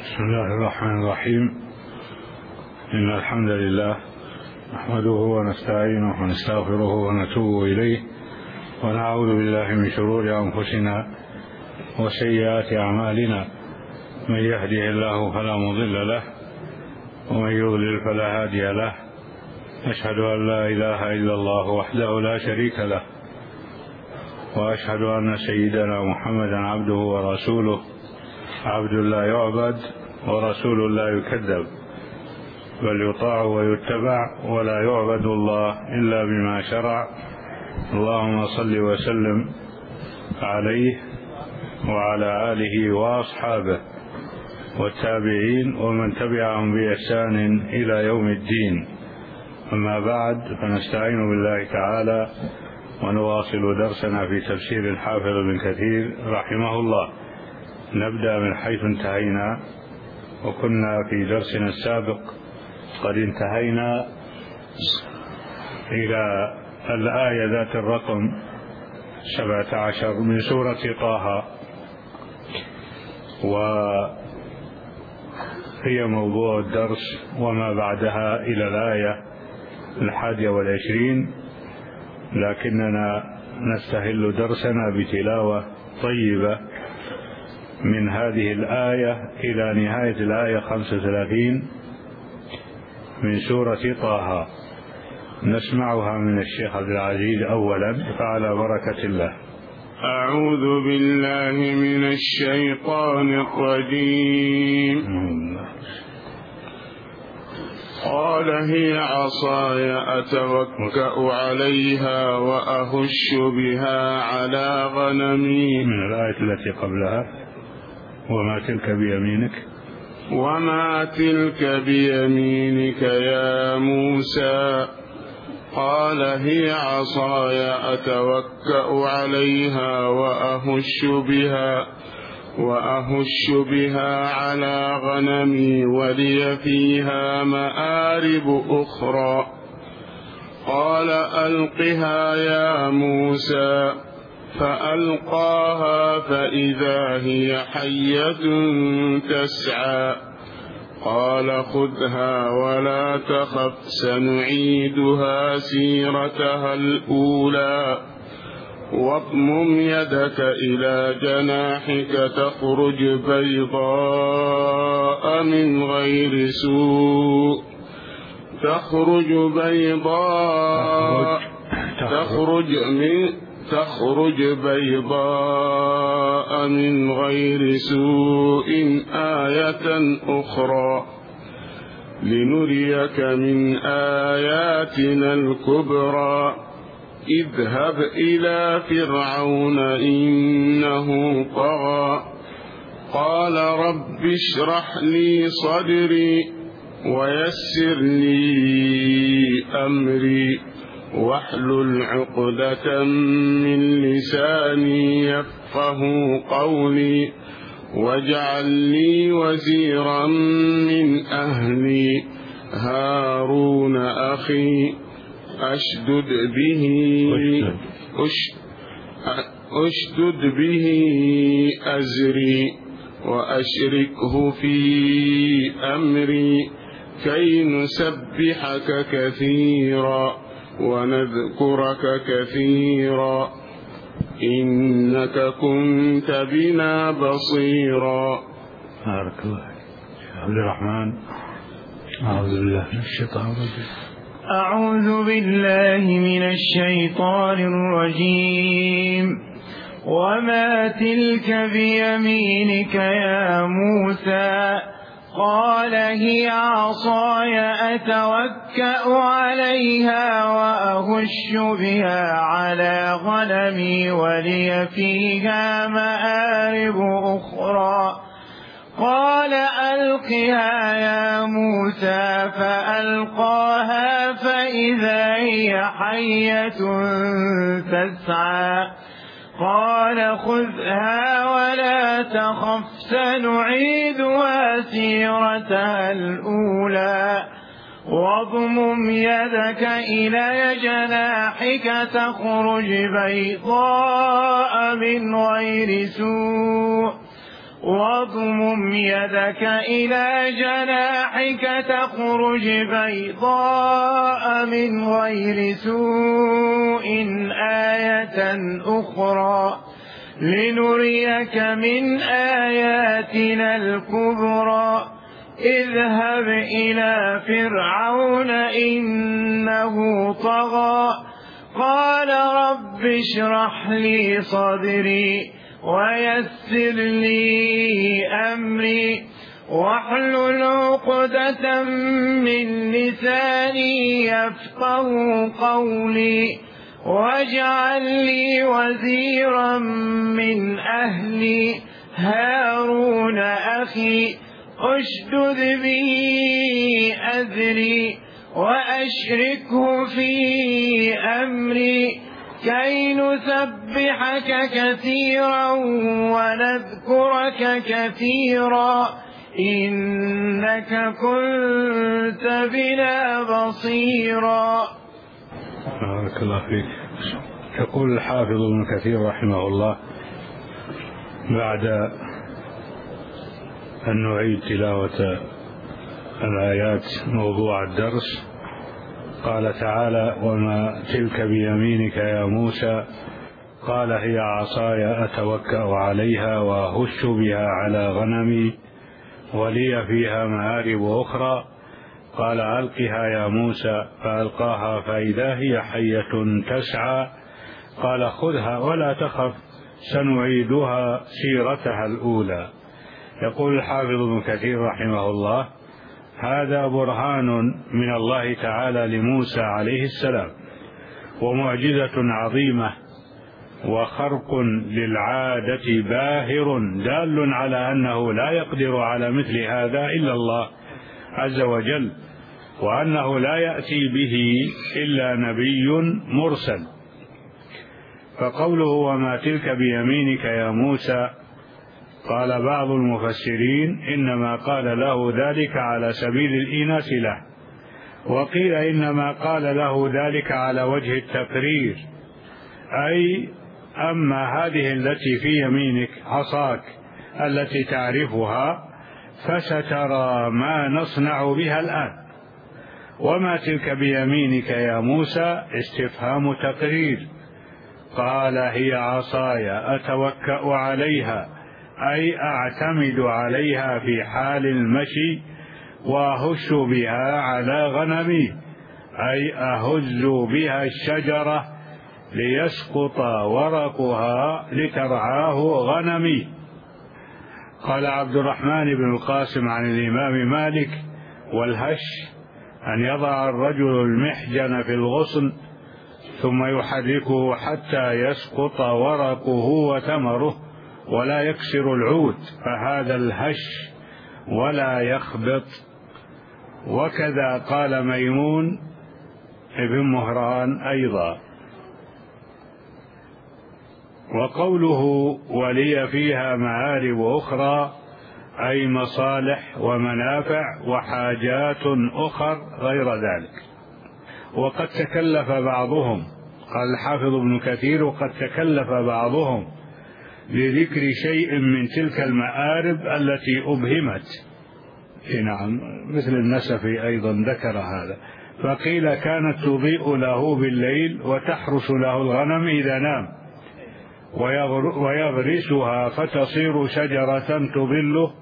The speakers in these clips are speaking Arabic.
بسم الله الرحمن الرحيم. إن الحمد لله نحمده ونستعينه ونستغفره ونتوب إليه ونعوذ بالله من شرور أنفسنا وسيئات أعمالنا. من يهده الله فلا مضل له ومن يضلل فلا هادي له. أشهد أن لا إله إلا الله وحده لا شريك له، وأشهد أن سيدنا محمدا عبده ورسوله، عبد لا يعبد ورسول لا يكذب، بل يطاع ويتبع ولا يعبد الله إلا بما شرع. اللهم صل وسلم عليه وعلى آله وأصحابه والتابعين ومن تبعهم بإحسان إلى يوم الدين. أما بعد، فنستعين بالله تعالى ونواصل درسنا في تفسير الحافظ ابن كثير رحمه الله. نبدأ من حيث انتهينا، وكنا في درسنا السابق قد انتهينا إلى الآية ذات الرقم 17 من سورة طه، وهي موضوع الدرس وما بعدها إلى الآية 21. لكننا نستهل درسنا بتلاوة طيبة من هذه الآية إلى نهاية الآية 35 من سورة طه. نسمعها من الشيخ عبد العزيز أولا، فعلى بركة الله. أعوذ بالله من الشيطان الرجيم. قال هي عصاي أتوكأ عليها وأهش بها على غنمي. من الآية التي قبلها: وما تلك بيمينك. وما تلك بيمينك يا موسى. قال هي عصاي أتوكأ عليها وأهش بها على غنمي ولي فيها مآرب أخرى. قال ألقها يا موسى. فألقاها فإذا هي حية تسعى. قال خذها ولا تخف سنعيدها سيرتها الأولى. واضمم يدك إلى جناحك تخرج بيضاء من غير سوء. تخرج بيضاء من غير سوء آية أخرى لنريك من آياتنا الكبرى. اذهب إلى فرعون إنه طغى. قال رب اشرح لي صدري ويسر لي أمري واحلل عقدة من لساني يفقه قولي. واجعل لي وزيرا من أهلي هارون أخي. أشدد به أزري وأشركه في أمري كي نسبحك كثيرا ونذكرك كثيرا إنك كنت بنا بصيرا. بارك الله. عبد الرحمن. أعوذ بالله من الشيطان الرجيم. أعوذ بالله من الشيطان الرجيم. وما تلك بيمينك يا موسى. قال هي عصاي أتوكأ عليها وأهش بها على غنمي ولي فيها مآرب أخرى. قال ألقها يا موسى. فألقاها فإذا هي حية تسعى. قال خذها ولا تخف سنعيدها سيرتها الأولى. واضمم يدك إلى جناحك تخرج بيضاء من غير سوء واضمم يدك إلى جناحك تخرج بيضاء من غير سوء آية أخرى لنريك من آياتنا الكبرى اذهب إلى فرعون إنه طغى قال رب اشرح لي صدري ويسر لي أمري واحلل عقدة من لساني يفقه قولي واجعل لي وزيرا من أهلي هارون أخي اشدد به أذري وأشركه في أمري كي نسبحك كثيرا ونذكرك كثيرا إنك كنت بنا بصيرا. بارك الله فيك. يقول الحافظ ابن كثير رحمه الله بعد أن نعيد تلاوة الآيات موضوع الدرس قال تعالى وما تلك بيمينك يا موسى قال هي عصاي أتوكأ عليها وأهش بها على غنمي ولي فيها مآرب أخرى قال ألقها يا موسى فألقاها فإذا هي حية تسعى قال خذها ولا تخف سنعيدها سيرتها الأولى. يقول الحافظ ابن كثير رحمه الله هذا برهان من الله تعالى لموسى عليه السلام ومعجزة عظيمة وخرق للعادة باهر دال على أنه لا يقدر على مثل هذا إلا الله عز وجل وأنه لا يأتي به إلا نبي مرسل. فقوله وما تلك بيمينك يا موسى قال بعض المفسرين إنما قال له ذلك على سبيل الإيناس له وقيل إنما قال له ذلك على وجه التقرير أي أما هذه التي في يمينك عصاك التي تعرفها فسترى ما نصنع بها الآن. وما تلك بيمينك يا موسى استفهام تقرير قال هي عصاي أتوكأ عليها أي أعتمد عليها في حال المشي وأهش بها على غنمي أي أهز بها الشجرة ليسقط ورقها لترعاه غنمي. قال عبد الرحمن بن القاسم عن الإمام مالك والهش أن يضع الرجل المحجن في الغصن ثم يحركه حتى يسقط ورقه وثمره ولا يكسر العود فهذا الهش ولا يخبط. وكذا قال ميمون ابن مهران أيضا. وقوله ولي فيها مآرب أخرى أي مصالح ومنافع وحاجات أخر غير ذلك. وقد تكلف بعضهم قال الحافظ ابن كثير وقد تكلف بعضهم لذكر شيء من تلك المآرب التي أبهمت. نعم مثل النسفي أيضا ذكر هذا فقيل كانت تضيء له بالليل وتحرس له الغنم إذا نام ويغرسها فتصير شجرة تظله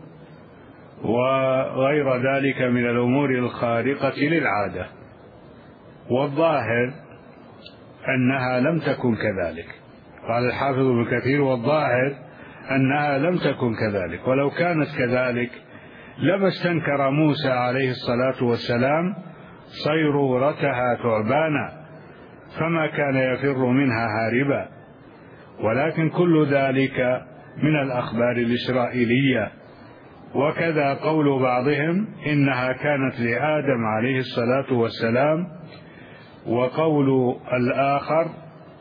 وغير ذلك من الأمور الخارقة للعادة. والظاهر أنها لم تكن كذلك. قال الحافظ ابن كثير والظاهر أنها لم تكن كذلك ولو كانت كذلك لما استنكر موسى عليه الصلاة والسلام صيرورتها ثعبانا فما كان يفر منها هاربا. ولكن كل ذلك من الأخبار الإسرائيلية. وكذا قول بعضهم إنها كانت لآدم عليه الصلاة والسلام وقول الآخر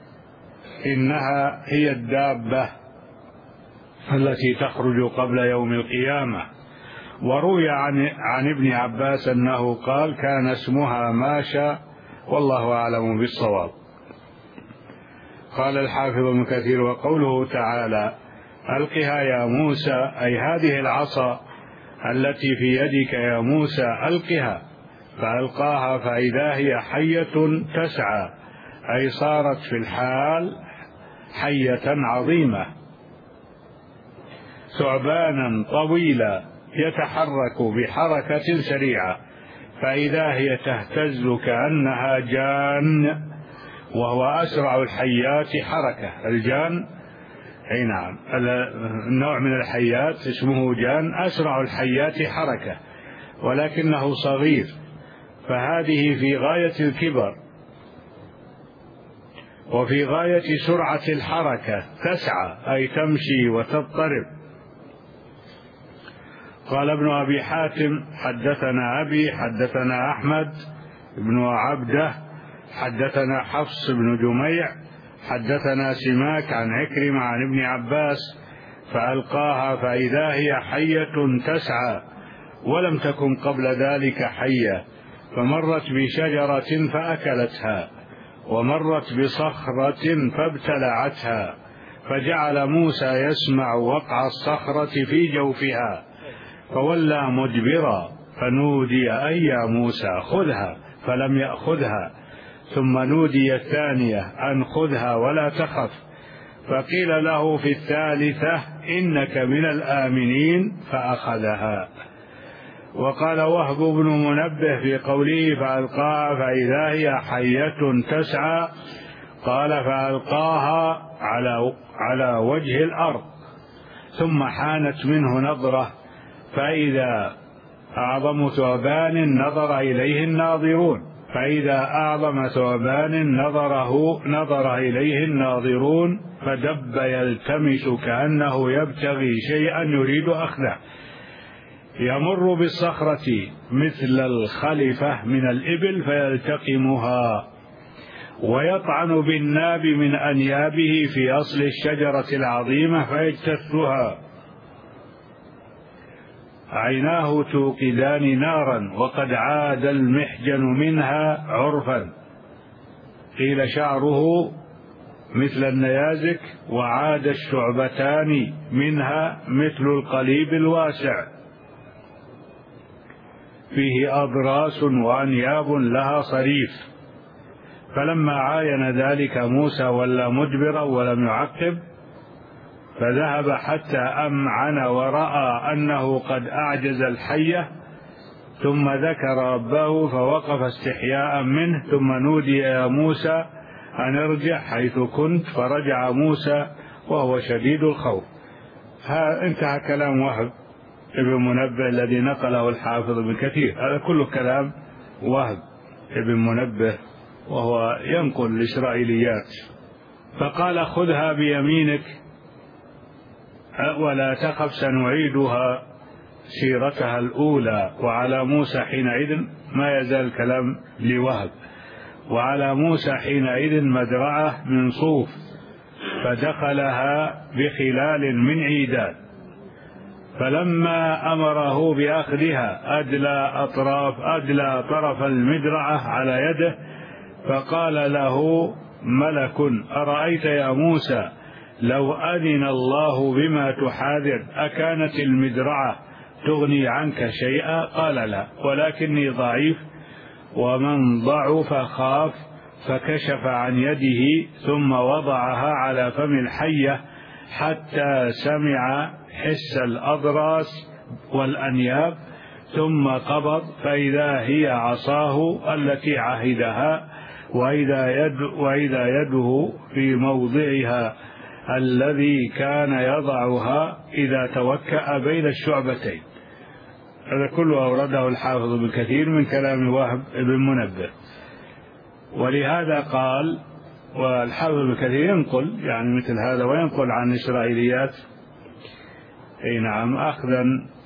إنها هي الدابة التي تخرج قبل يوم القيامة. وروي عن ابن عباس أنه قال كان اسمها ماشى والله أعلم بالصواب. قال الحافظ ابن كثير وقوله تعالى ألقها يا موسى، أي هذه العصا التي في يدك يا موسى ألقها. فألقاها فإذا هي حية تسعى، أي صارت في الحال حية عظيمة، ثعبانا طويلا يتحرك بحركة سريعة، فإذا هي تهتز كأنها جان، وهو أسرع الحيات حركة. الجان أي نعم، النوع من الحيات اسمه جان، أسرع الحيات حركة، ولكنه صغير، فهذه في غاية الكبر وفي غاية سرعة الحركة، تسعى أي تمشي وتضطرب. قال ابن أبي حاتم حدثنا أبي حدثنا أحمد بن عبده حدثنا حفص بن جميع حدثنا سماك عن عكرمة عن ابن عباس: فألقاها فإذا هي حية تسعى، ولم تكن قبل ذلك حية، فمرت بشجرة فأكلتها، ومرت بصخرة فابتلعتها، فجعل موسى يسمع وقع الصخرة في جوفها، فولى مدبرا، فنودي: أي يا موسى خذها، فلم يأخذها، ثم نودي الثانية أن خذها ولا تخف، فقيل له في الثالثة: إنك من الآمنين، فأخذها. وقال وهب بن منبه في قوله: فألقاها فإذا هي حية تسعى، قال: فألقاها على وجه الأرض، ثم حانت منه نظرة، فإذا أعظم ثعبان نظر إليه الناظرون، نظر إليه الناظرون، فدب يلتمس كأنه يبتغي شيئا يريد أخذه، يمر بالصخرة مثل الخلفة من الإبل فيلتقمها، ويطعن بالناب من أنيابه في أصل الشجرة العظيمة فيجتثها. عيناه توقدان نارا، وقد عاد المحجن منها عرفا، قيل شعره مثل النيازك، وعاد الشعبتان منها مثل القليب الواسع، فيه أضراس وأنياب لها صريف. فلما عاين ذلك موسى ولى مدبرا ولم يعقب، فذهب حتى أمعن ورأى أنه قد أعجز الحية، ثم ذكر ربه فوقف استحياء منه، ثم نودي يا موسى أن ارجع حيث كنت، فرجع موسى وهو شديد الخوف. انتهى كلام وهب ابن منبه الذي نقله الحافظ ابن كثير. هذا كله كلام وهب ابن منبه وهو ينقل الإسرائيليات. فقال: خذها بيمينك ولا تخف، سنعيدها سيرتها الأولى. وعلى موسى حينئذ، ما يزال الكلام لوهب، وعلى موسى حينئذ مدرعة من صوف، فدخلها بخلال من عيدان، فلما أمره بأخذها أدلى طرف المدرعة على يده، فقال له ملك: أرأيت يا موسى لو أذن الله بما تحاذر أكانت المدرعة تغني عنك شيئا؟ قال: لا، ولكني ضعيف، ومن ضعف خاف. فكشف عن يده ثم وضعها على فم الحية حتى سمع حس الأضراس والأنياب، ثم قبض، فإذا هي عصاه التي عهدها، وإذا يده في موضعها الذي كان يضعها إذا توكأ بين الشعبتين. هذا كله أورده الحافظ ابن كثير من كلام وهب بن منبه. ولهذا قال، والحافظ ابن كثير ينقل يعني مثل هذا، وينقل عن إسرائيليات أي نعم، أخذا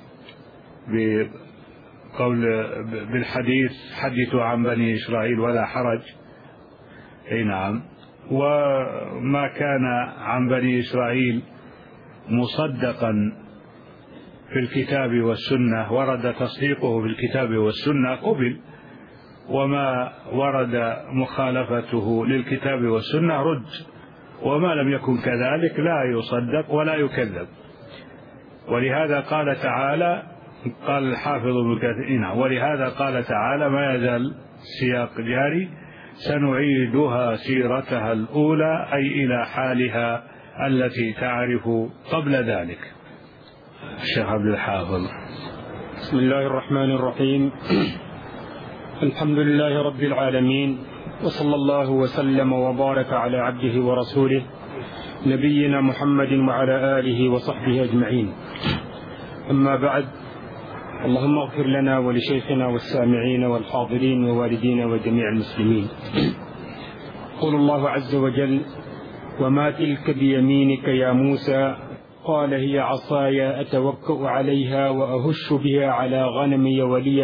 بقول بالحديث: حدثوا عن بني إسرائيل ولا حرج. أي نعم. وما كان عن بني إسرائيل مصدقا في الكتاب والسنة ورد تصديقه في الكتاب والسنة قبل، وما ورد مخالفته للكتاب والسنة رد. وما لم يكن كذلك لا يصدق ولا يكذب. ولهذا قال تعالى، قال الحافظ ابن كثير، ولهذا قال تعالى ما يزال سياق جاري: سنعيدها سيرتها الأولى، أي إلى حالها التي تعرف قبل ذلك. الشيخ عبد الحافظ. بسم الله الرحمن الرحيم. الحمد لله رب العالمين، وصلى الله وسلم وبارك على عبده ورسوله نبينا محمد وعلى آله وصحبه أجمعين. أما بعد، اللهم اغفر لنا ولشيخنا والسامعين والحاضرين ووالدينا وجميع المسلمين. يقول الله عز وجل: وما تلك بيمينك يا موسى؟ قال: هي عصاي أتوكأ عليها وأهش بها على غنمي ولي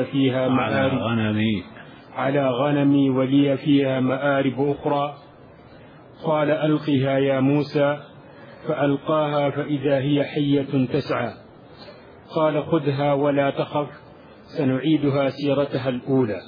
فيها مآرب أخرى. قال: ألقها يا موسى. فألقاها فإذا هي حية تسعى. قال: خذها ولا تخف، سنعيدها سيرتها الأولى.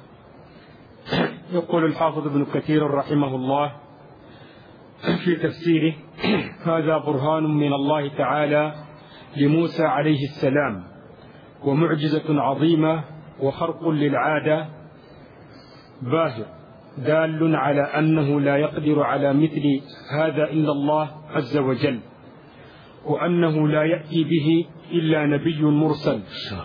يقول الحافظ ابن كثير رحمه الله في تفسيره: هذا برهان من الله تعالى لموسى عليه السلام، ومعجزة عظيمة وخرق للعادة باهر، دال على أنه لا يقدر على مثل هذا إلا الله عز وجل، وأنه لا يأتي به إلا نبي مرسل.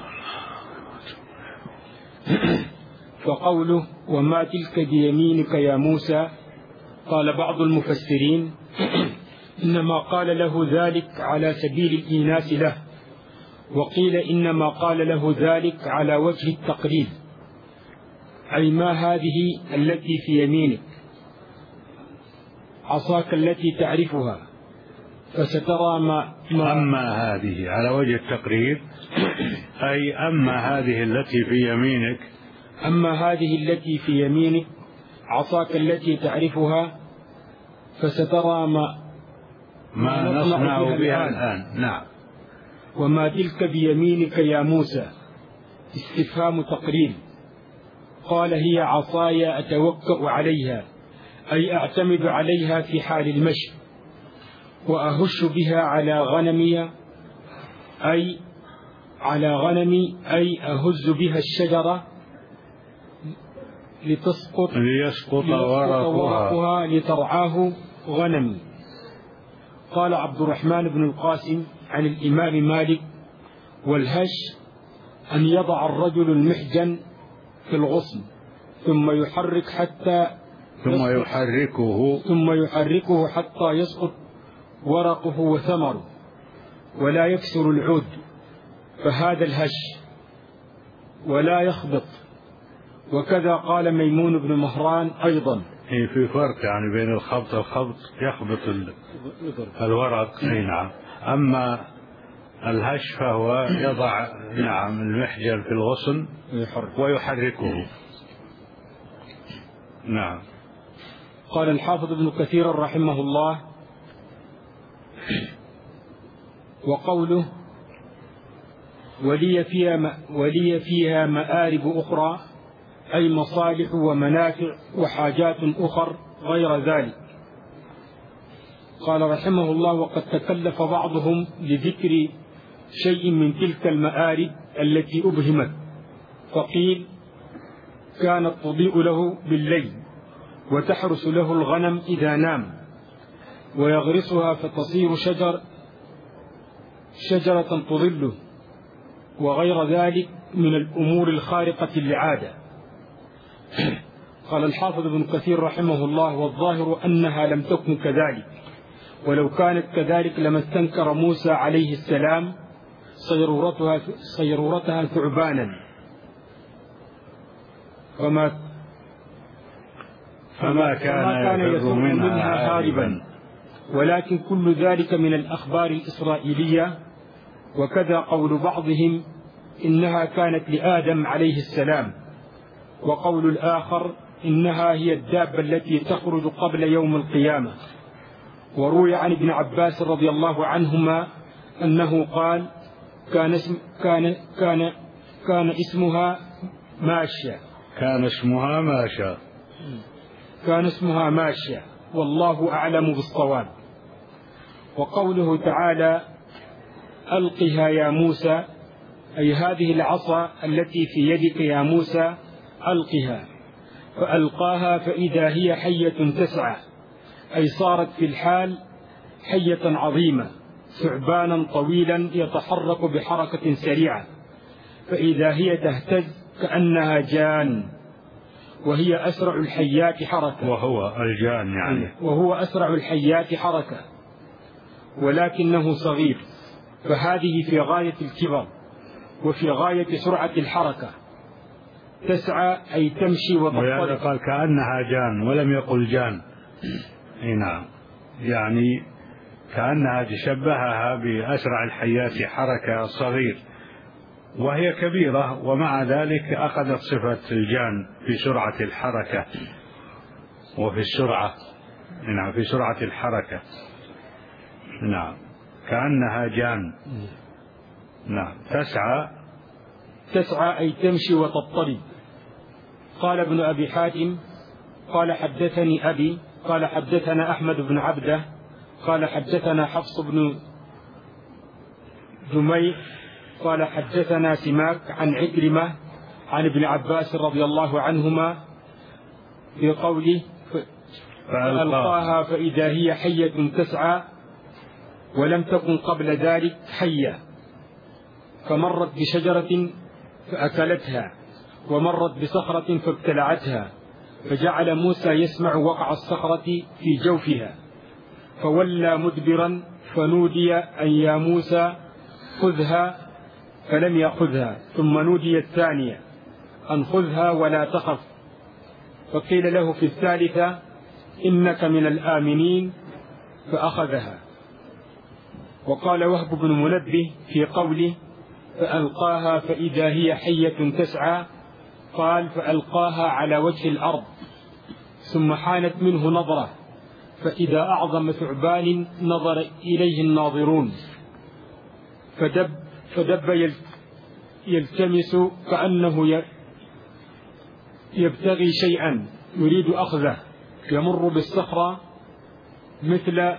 فقوله: وما تلك بيمينك يا موسى، قال بعض المفسرين: إنما قال له ذلك على سبيل الإيناس له، وقيل إنما قال له ذلك على وجه التقريب، أي ما هذه التي في يمينك؟ عصاك التي تعرفها، فسترى ما أما هذه على وجه التقريب، أي أما هذه التي في يمينك، أما هذه التي في يمينك عصاك التي تعرفها، فسترى ما نصنع بها الآن. نعم. وما تلك بيمينك يا موسى، استفهام تقريب. قال: هي عصاي أتوكأ عليها، أي أعتمد عليها في حال المشي، وأهش بها على غنمي، أي أهز بها الشجرة ليسقط ورقها لترعاه غنمي. قال عبد الرحمن بن القاسم عن الإمام مالك: والهش أن يضع الرجل المحجن في الغصن ثم يحركه حتى يسقط ورقه وثمره ولا يكسر العود، فهذا الهش، ولا يخبط. وكذا قال ميمون بن مهران أيضا. في فرق يعني بين الخبط يخبط الورق. نعم. أما الهش فهو يضع المحجر في الغصن ويحركه. نعم. قال الحافظ ابن كثير رحمه الله: وقوله: ولي فيها مآرب أخرى، أي مصالح ومنافع وحاجات أخر غير ذلك. قال رحمه الله: وقد تكلف بعضهم لذكر شيء من تلك المآرب التي أبهمت، فقيل: كانت تضيء له بالليل، وتحرس له الغنم إذا نام، ويغرسها فتصير شجرة تظله، وغير ذلك من الأمور الخارقة للعادة. قال الحافظ ابن كثير رحمه الله: والظاهر أنها لم تكن كذلك، ولو كانت كذلك لما استنكر موسى عليه السلام صيرورتها ثعبانا، فما كان يفر منها هاربا. ولكن كل ذلك من الأخبار الإسرائيلية. وكذا قول بعضهم إنها كانت لآدم عليه السلام، وقول الآخر إنها هي الدابة التي تخرج قبل يوم القيامة. وروي عن ابن عباس رضي الله عنهما أنه قال: كان اسمها ماشية. كان اسمها ماشية. والله أعلم بالصواب. وقوله تعالى ألقها يا موسى، أي هذه العصا التي في يدك يا موسى ألقها، فألقاها فإذا هي حية تسعى، أي صارت في الحال حية عظيمة ثعبانا طويلا يتحرك بحركة سريعة، فإذا هي تهتز كأنها جان، وهي أسرع الحيات حركة. وهو الجان يعني، وهو أسرع الحيات حركة ولكنه صغير، فهذه في غاية الكبر وفي غاية سرعة الحركة. تسعى أي تمشي وتضطرب. قال كأنها جان ولم يقل جان. نعم، يعني كأنها تشبهها بأسرع الحيات حركة الصغير، وهي كبيرة ومع ذلك أخذت صفة الجان في سرعة الحركة وفي السرعة. نعم، في سرعة الحركة. نعم، كأنها جان. نعم، تسعى أي تمشي وتضطرب. قال ابن أبي حاتم قال حدثني أبي قال حدثنا أحمد بن عبده قال حدثنا حفص بن جميع قال حدثنا سماك عن عكرمة عن ابن عباس رضي الله عنهما في قوله فألقاها فإذا هي حية تسعى، ولم تكن قبل ذلك حية، فمرت بشجرة فأكلتها، ومرت بصخرة فابتلعتها، فجعل موسى يسمع وقع الصخرة في جوفها، فولى مدبرا، فنودي أن يا موسى خذها، فلم يأخذها، ثم نودي الثانية أن خذها ولا تخف، فقيل له في الثالثة إنك من الآمنين، فأخذها. وقال وهب بن منبه في قوله فألقاها فإذا هي حية تسعى، قال فألقاها على وجه الأرض، ثم حانت منه نظرة، فإذا أعظم ثعبان نظر إليه الناظرون، فدب يلتمس كأنه يبتغي شيئا يريد أخذه، يمر بالصخرة مثل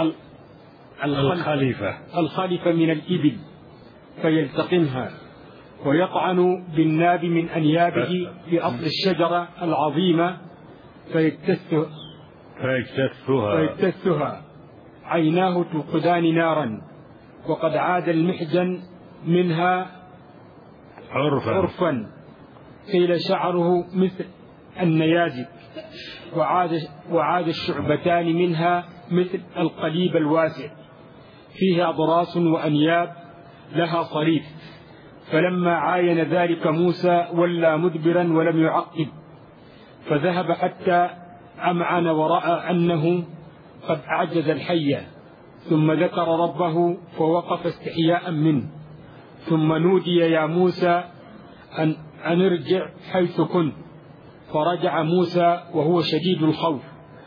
الخليفة من الإبل فيلتقمها، ويطعن بالناب من أنيابه في أصل الشجرة العظيمة فيجتثها، عيناه توقدان نارا، وقد عاد المحجن منها عرفا، قيل شعره مثل النيازك، وعاد الشعبتان منها مثل القليب الواسع، فيه أضراس وأنياب لها صريف. فلما عاين ذلك موسى ولى مدبرا ولم يعقب، فذهب حتى أمعن ورأى أنه قد أعجز الحية، ثم ذكر ربه فوقف استحياء منه، ثم نودي يا موسى أن ارجع حيث كنت، فرجع موسى وهو شديد الخوف،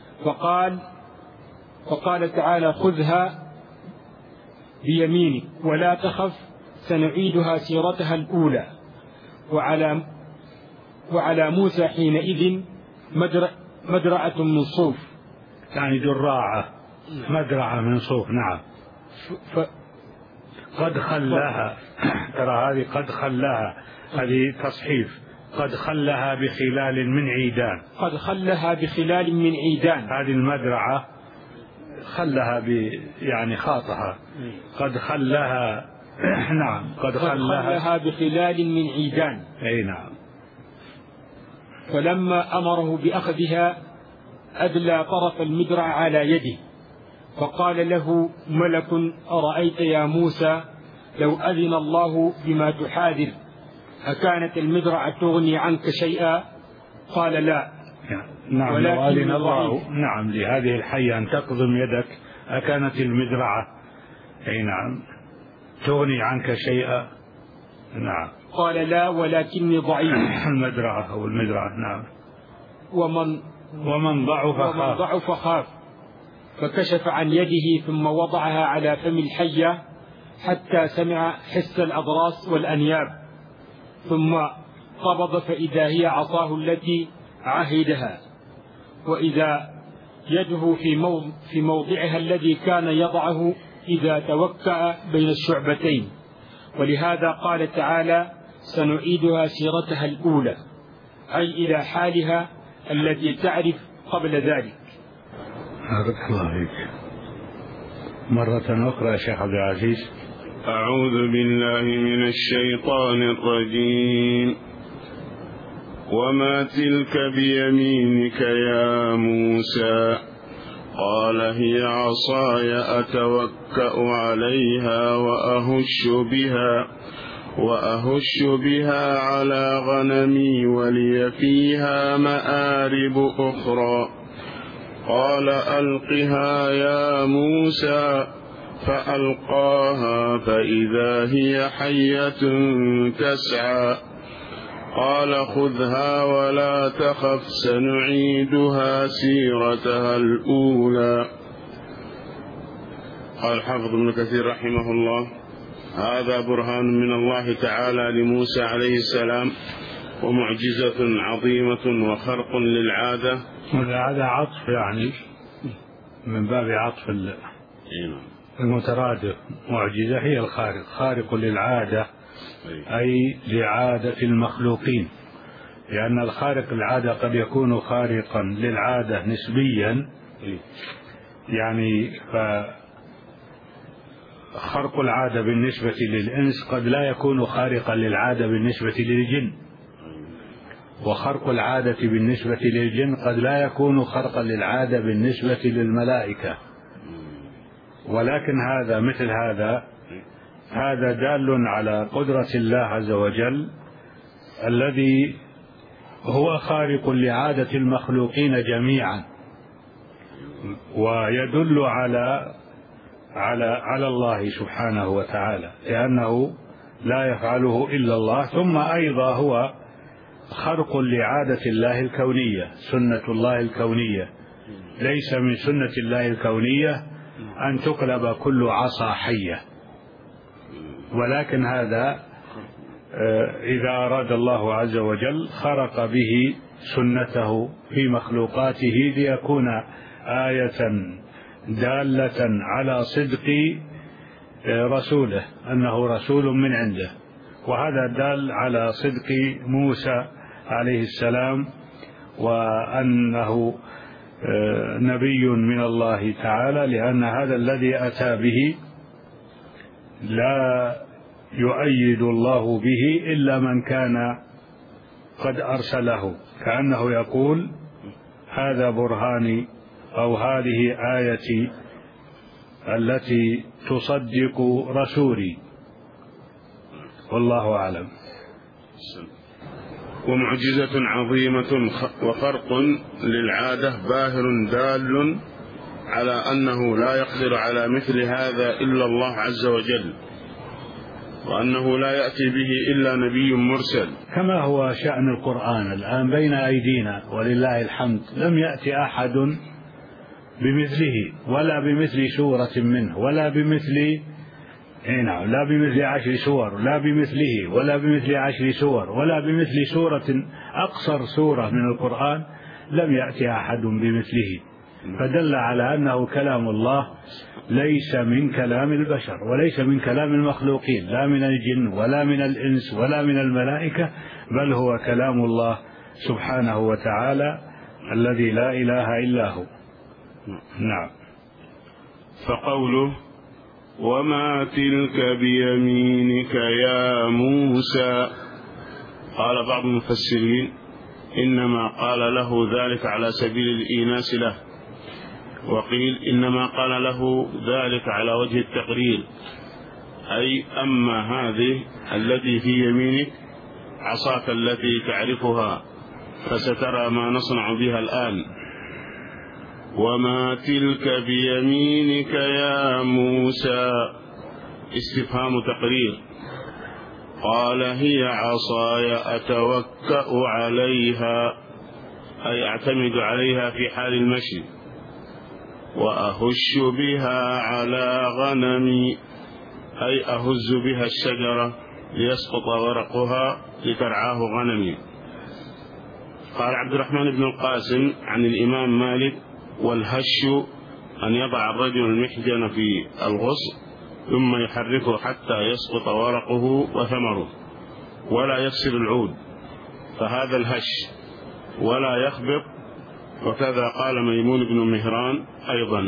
فقال تعالى خذها بيمينك ولا تخف، سنعيدها سيرتها الأولى. وعلى موسى حينئذ مدرعة من صوف، يعني دراعة، مدرعة من صوف. نعم، قد خلاها، ترى هذه قد خلاها، هذه تصحيف، قد خلها بخلال من عيدان، قد خلها بخلال من عيدان، هذه المدرعة خلها يعني خاطها، قد خلها. نعم، قد خلها بخلال من عيدان. أي نعم. فلما أمره بأخذها أدلى طرف المدرع على يده، فقال له ملك أرأيت يا موسى لو أذن الله بما تحاذر أكانت المدرعة تغني عنك شيئا؟ قال لا. نعم، لو أذن الله نعم لهذه الحية أن تقضم يدك أكانت المدرعة أي نعم تغني عنك شيئا؟ نعم. قال لا ولكني ضعيف. المدرعة أو المدرعة. نعم. ومن ضعف خاف. فكشف عن يده ثم وضعها على فم الحية حتى سمع حس الأضراس والأنياب، ثم قبض فإذا هي عصاه التي عهدها، وإذا يده في موضعها الذي كان يضعه إذا توكأ بين الشعبتين، ولهذا قال تعالى: سنعيدها سيرتها الأولى، أي إلى حالها التي تعرف قبل ذلك. بارك الله فيك. مرة أخرى يا شيخ عبد العزيز. أعوذ بالله من الشيطان الرجيم. وما تلك بيمينك يا موسى؟ قال هي عصاي أتوكأ عليها وأهش بها على غنمي ولي فيها مآرب أخرى. قال ألقها يا موسى، فألقاها فإذا هي حية تسعى. قال خذها ولا تخف سنعيدها سيرتها الأولى. قال حافظ ابن كثير رحمه الله: هذا برهان من الله تعالى لموسى عليه السلام، ومعجزة عظيمة وخرق للعادة. هذا عطف يعني من باب عطف المترادف. معجزة هي الخارق، خارق للعادة أي لعادة المخلوقين، لأن الخارق العادة قد يكون خارقا للعادة نسبيا، يعني فخرق العادة بالنسبة للإنس قد لا يكون خارقا للعادة بالنسبة للجن، وخرق العادة بالنسبة للجن قد لا يكون خرقا للعادة بالنسبة للملائكة. ولكن هذا مثل هذا دال على قدرة الله عز وجل الذي هو خارق لعادة المخلوقين جميعا، ويدل على الله سبحانه وتعالى، لأنه لا يفعله إلا الله. ثم أيضا هو خرق لعادة الله الكونية، سنة الله الكونية. ليس من سنة الله الكونية أن تقلب كل عصا حية، ولكن هذا إذا أراد الله عز وجل خرق به سنته في مخلوقاته ليكون آية دالة على صدق رسوله، أنه رسول من عنده. وهذا دال على صدق موسى عليه السلام، وأنه نبي من الله تعالى، لأن هذا الذي أتى به لا يؤيد الله به إلا من كان قد أرسله، كأنه يقول: هذا برهاني، أو هذه آيتي التي تصدق رسولي. والله أعلم. ومعجزة عظيمة وخرق للعادة باهر دال على أنه لا يقدر على مثل هذا إلا الله عز وجل، وأنه لا يأتي به إلا نبي مرسل، كما هو شأن القرآن الآن بين أيدينا ولله الحمد. لم يأتي أحد بمثله، ولا بمثل سورة منه، ولا بمثل لا بمثل 10 سور، لا بمثله، ولا بمثل 10 سور، ولا بمثل سورة أقصر سورة من القرآن لم يأتي أحد بمثله. فدل على أنه كلام الله، ليس من كلام البشر، وليس من كلام المخلوقين، لا من الجن ولا من الإنس ولا من الملائكة، بل هو كلام الله سبحانه وتعالى الذي لا إله إلا هو. نعم. فقوله: وما تلك بيمينك يا موسى، قال بعض المفسرين إنما قال له ذلك على سبيل الإيناس له، وقيل إنما قال له ذلك على وجه التقرير، أي أما هذه التي في يمينك عصاك التي تعرفها، فسترى ما نصنع بها الآن. وما تلك بيمينك يا موسى، استفهام تقرير. قال هي عصاي أتوكأ عليها، أي أعتمد عليها في حال المشي، وأهش بها على غنمي، أي أهز بها الشجرة ليسقط ورقها لترعاه غنمي. قال عبد الرحمن بن القاسم عن الإمام مالك: والهش أن يضع الرجل المحجن في الغصن ثم يحركه حتى يسقط ورقه وثمره ولا يكسر العود، فهذا الهش، ولا يخبط، وكذا قال ميمون بن مهران أيضا.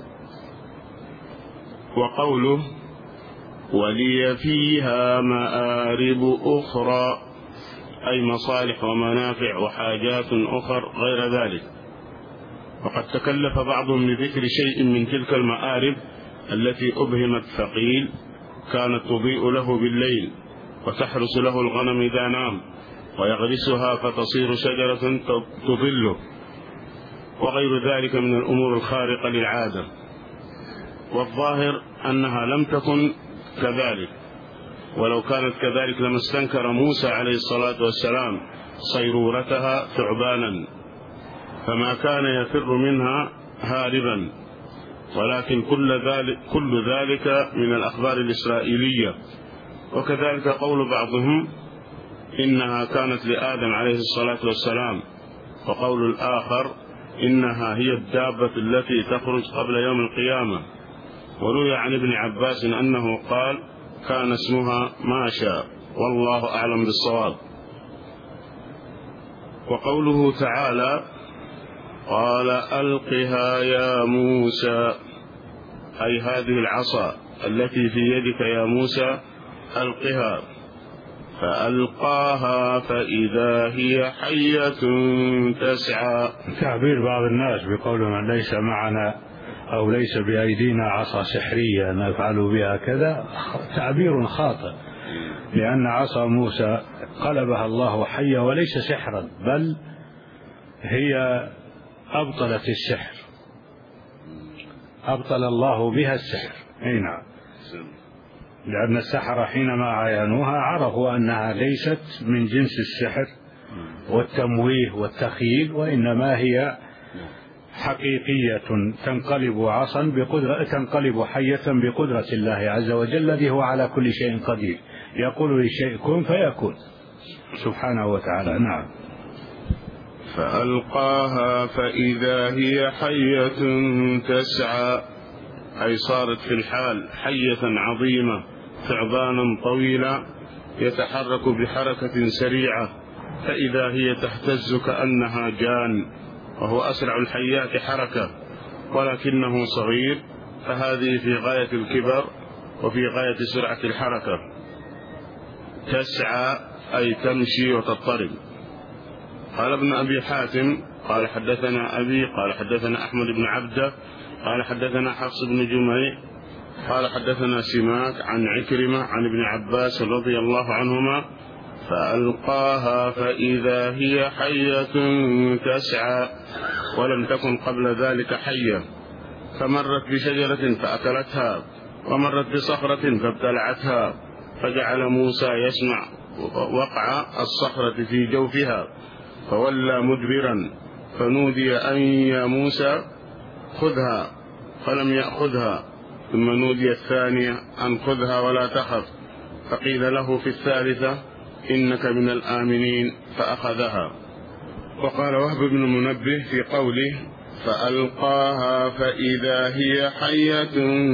وقوله ولي فيها مآرب أخرى أي مصالح ومنافع وحاجات أخر غير ذلك. وقد تكلف بعضهم لذكر شيء من تلك المآرب التي أبهمت، فقيل كانت تضيء له بالليل وتحرس له الغنم إذا نام ويغرسها فتصير شجرة تظله، وغير ذلك من الأمور الخارقة للعادة. والظاهر أنها لم تكن كذلك، ولو كانت كذلك لما استنكر موسى عليه الصلاة والسلام صيرورتها ثعبانا، فما كان يفر منها هاربا. ولكن كل ذلك من الأخبار الإسرائيلية. وكذلك قول بعضهم إنها كانت لآدم عليه الصلاة والسلام، وقول الآخر إنها هي الدابة التي تخرج قبل يوم القيامة. وروي عن ابن عباس أنه قال كان اسمها ماشا، والله أعلم بالصواب. وقوله تعالى قال ألقها يا موسى، أي هذه العصا التي في يدك يا موسى ألقها، فألقاها فإذا هي حية تسعى. تعبير بعض الناس بقولهم ليس معنا أو ليس بأيدينا عصا سحرية نفعل بها كذا، تعبير خاطئ، لأن عصا موسى قلبها الله حية وليس سحرا، بل هي أبطلت السحر، أبطل الله بها السحر. أي نعم، لأن السحرة حينما عاينوها عرفوا أنها ليست من جنس السحر والتمويه والتخيل، وإنما هي حقيقية تنقلب عصا بقدرة، تنقلب حية بقدرة الله عز وجل الذي هو على كل شيء قدير، يقول لشيء كن فيكون سبحانه وتعالى. نعم. فألقاها فإذا هي حية تسعى، أي صارت في الحال حية عظيمة ثعبانا طويلا يتحرك بحركة سريعة، فإذا هي تهتز كأنها جان، وهو أسرع الحيات حركة ولكنه صغير، فهذه في غاية الكبر وفي غاية سرعة الحركة. تسعى أي تمشي وتضطرب. قال ابن أبي حاتم قال حدثنا أبي قال حدثنا أحمد بن عبده قال حدثنا حفص بن جميع قال حدثنا سماك عن عكرمة عن ابن عباس رضي الله عنهما فألقاها فإذا هي حية تسعى، ولم تكن قبل ذلك حية، فمرت بشجرة فأكلتها، ومرت بصخرة فابتلعتها، فجعل موسى يسمع وقع الصخرة في جوفها، فولى مدبرا، فنودي أن يا موسى خذها، فلم يأخذها، ثم نودي الثانية أن خذها ولا تخف، فقيل له في الثالثة إنك من الآمنين، فأخذها. وقال وهب بن منبه في قوله فألقاها فإذا هي حية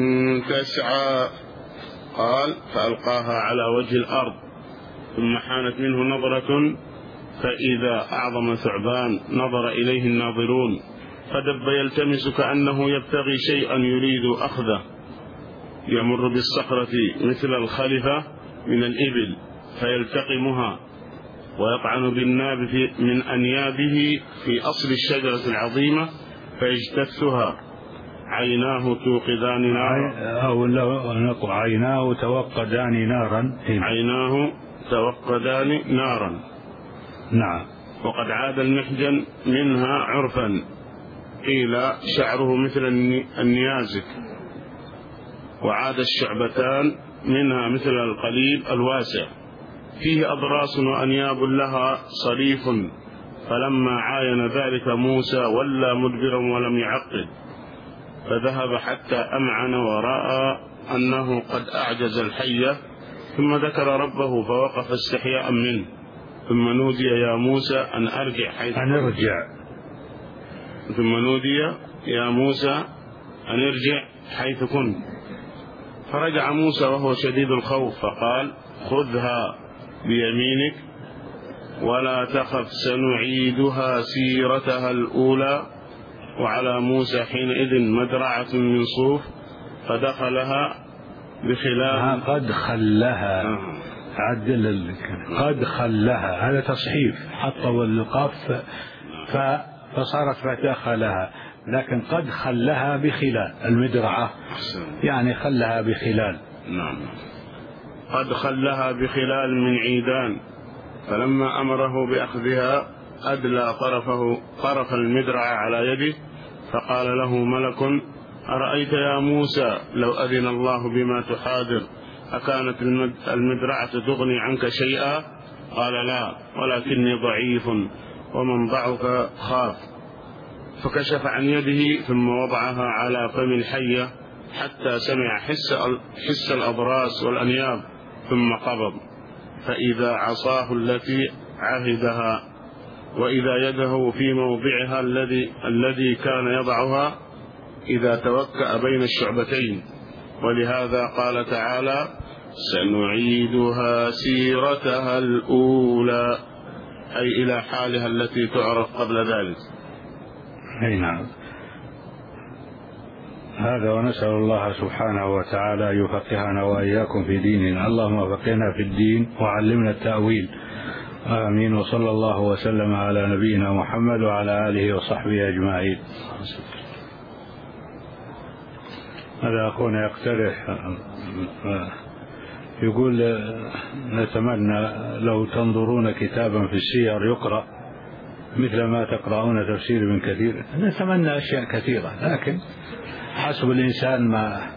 تسعى، قال فألقاها على وجه الأرض، ثم حانت منه نظرة فإذا أعظم ثعبان نظر إليه الناظرون، فدب يلتمس كأنه يبتغي شيئا يريد أخذه، يمر بالصخرة مثل الخلفة من الإبل فيلتقمها، ويطعن بالناب من أنيابه في أصل الشجرة العظيمة فيجتثها، عيناه توقدان نارا، أو نقول عيناه توقدان نارا، عيناه توقدان نارا. نعم. وقد عاد المحجن منها عرفا، قيل شعره مثل النيازك، وعاد الشعبتان منها مثل القليب الواسع، فيه أضراس وأنياب لها صريف، فلما عاين ذلك موسى ولى مدبرا ولم يعقد، فذهب حتى أمعن ورأى أنه قد أعجز الحية، ثم ذكر ربه فوقف استحياء منه، ثم نودي يا موسى أن أرجع حيث أن أرجع، ثم نودي يا موسى أن ارجع حيث كنت. فرجع موسى وهو شديد الخوف فقال خذها بيمينك ولا تخف سنعيدها سيرتها الأولى. وعلى موسى حينئذ مدرعة من صوف فدخلها بخلال قد خلها عدل قد خلها، هذا تصحيف، حطوا القاف فصارت فدخلها، لكن قد خلها بخلال المدرعة يعني خلها بخلال. نعم. قد خلها بخلال من عيدان. فلما أمره بأخذها أدلى طرف المدرعة على يده فقال له ملك أرأيت يا موسى لو أذن الله بما تحاذر أكانت المدرعة تغني عنك شيئا؟ قال لا ولكني ضعيف ومن ضعف خاف. فكشف عن يده ثم وضعها على فم الحية حتى سمع حس الأضراس والأنياب ثم قبض فإذا عصاه التي عهدها وإذا يده في موضعها الذي كان يضعها إذا توكأ بين الشعبتين. ولهذا قال تعالى سنعيدها سيرتها الأولى أي إلى حالها التي تعرف قبل ذلك. أي نعم. هذا ونسأل الله سبحانه وتعالى أن يفقهنا وإياكم في ديننا. اللهم فقهنا في الدين وعلمنا التأويل. آمين. وصلى الله وسلم على نبينا محمد وعلى آله وصحبه أجمعين. هذا أخونا يقترح يقول نتمنى لو تنظرون كتابا في السير يقرأ مثل ما تقرؤون تفسير ابن كثير. نتمنى أشياء كثيرة لكن حسب الإنسان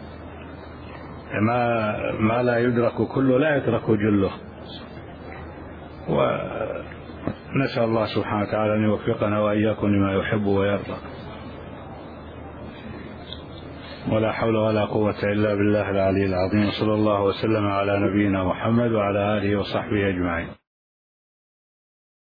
ما لا يدرك كله لا يترك جله. ونسأل الله سبحانه وتعالى أن يوفقنا وإياكم لما يحب ويرضى. ولا حول ولا قوة إلا بالله العلي العظيم. صلى الله وسلم على نبينا محمد وعلى آله وصحبه أجمعين.